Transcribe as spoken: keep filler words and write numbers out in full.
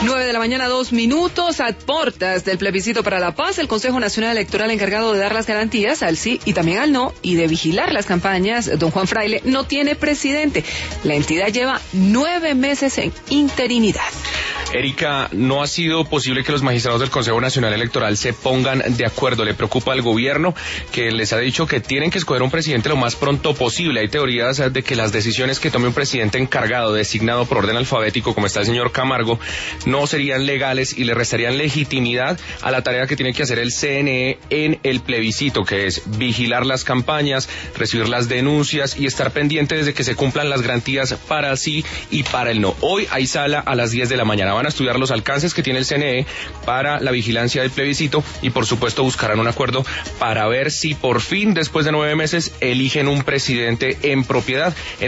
Nueve de la mañana, dos minutos, a portas del plebiscito para la paz, el Consejo Nacional Electoral encargado de dar las garantías al sí y también al no y de vigilar las campañas, don Juan Fraile, no tiene presidente. La entidad lleva nueve meses en interinidad. Erika, no ha sido posible que los magistrados del Consejo Nacional Electoral se pongan de acuerdo. Le preocupa al gobierno, que les ha dicho que tienen que escoger un presidente lo más pronto posible. Hay teorías de que las decisiones que tome un presidente encargado, designado por orden alfabético, como está el señor Camargo, no serían legales y le restarían legitimidad a la tarea que tiene que hacer el C N E en el plebiscito, que es vigilar las campañas, recibir las denuncias y estar pendiente desde que se cumplan las garantías para el sí y para el no. Hoy hay sala a las diez de la mañana. Van a estudiar los alcances que tiene el C N E para la vigilancia del plebiscito y por supuesto buscarán un acuerdo para ver si por fin, después de nueve meses, eligen un presidente en propiedad. En